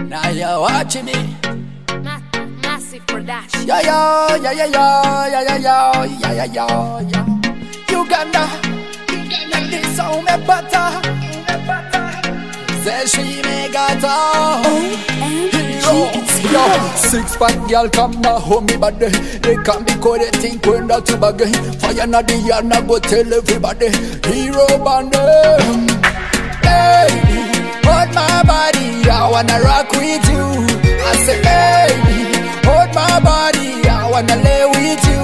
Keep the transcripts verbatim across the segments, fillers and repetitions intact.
Now you're watching me. Ma- massive production. Yo yo, yo yo yo, yo yo yo, yo yo yo, yo. Uganda, Uganda, this sound me butter. Say she me got hero. Yo, six pack girl come now hold me body. They can't be caught they think we're not too bad. Fire na the yard na go tell everybody. Hero band. Hey, hold my body, I wanna rock with you. I say, baby, hold my body, I wanna lay with you.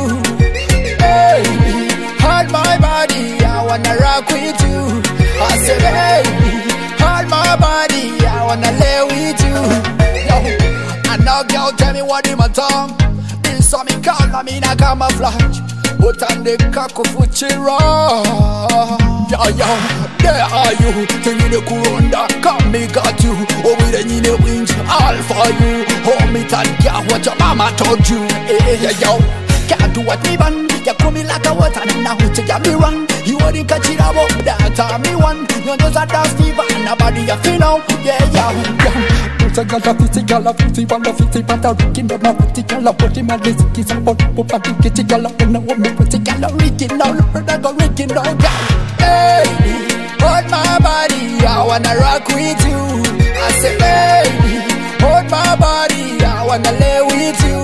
Baby, hold my body, I wanna rock with you. I say, baby, hold my body, I wanna lay with you. Yo, and now girl, tell me what in my tongue. This saw me call, I mean I camouflage. But on the cock of Fuchira. Yo, yo, there are you. Thinking the Kurunda, come me got you. Oh, we the need wings, all for you. Hold me tight, yeah, what your mama told you. Hey, yeah, yo, can't do what me ban. You come me like a water, now to get me run. You are the catch it up, that time me one. You just a dusty van, nobody you feel now. Yeah, yeah, yeah. It's a girl of fifty, girl of fifty, one of fifty, but I'm looking at my fifty, girl of forty, my list is a pop, pop, I think it's a girl of no one, pretty girl of rigging now, I go rigging now, girl. Baby, hold my body, I wanna rock with you. I say, baby, hold my body, I wanna lay with you.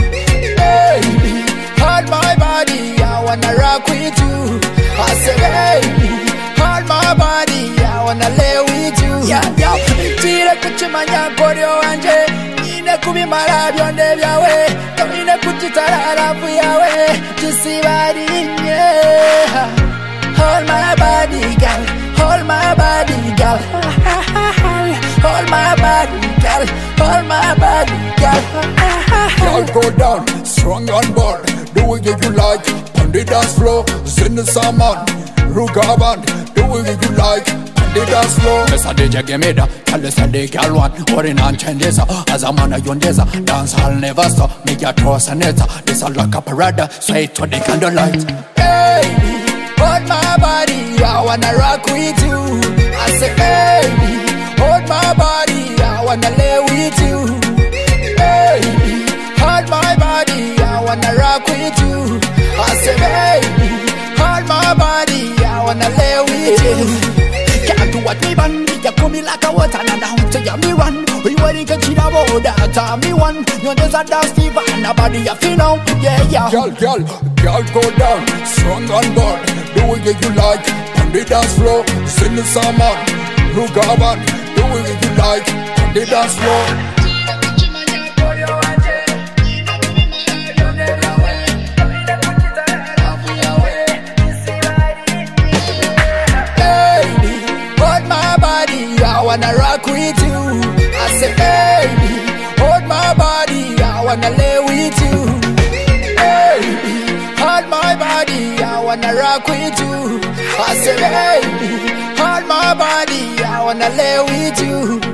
Baby, hold my body, I wanna rock with you. I say, baby, hold my body, I wanna lay with you. Yeah, yeah. Tira kuchimanya koryo anje, ine kubi marabyo ndebyawe, ine kuchitarara fuyawe, jisibari yeah. Hold my body, girl. Hold my body, girl. Hold my body, girl. Hold my body, girl. Girl, go down, strong and bold. Do it if you like. On the dance floor, send the salmon. Ruga band. Do it if you like. On the dance floor. Mesa D J give me that. Tell us the girl one. Orin and chendesa. As a man a yondesa. Dance hall never stop. Make your toss and neta. This a like a parada. Sway to the candlelight. Hey. Hold my body, I wanna rock with you. I say, baby, hold my body, I wanna lay with you. Baby, hold my body, I wanna rock with you. I say, baby, hold my body, I wanna lay with you. Can't do what me ban, you come me like a water and down to your me run. We wedding can cheat about that time me one. You just a dusty van, nobody you feel now, yeah, yeah. Girl, girl, girl, go down, strong and bold. Do it if you like, on the dance floor, sing the salmon, Ruga band. Do it if you like, on the dance floor. Baby, hold my body, I wanna rock with you. I say, baby, hold my body, I wanna lay with you. Baby, hold my body, I wanna rock with you. I say, baby, hold my body, I wanna lay with you.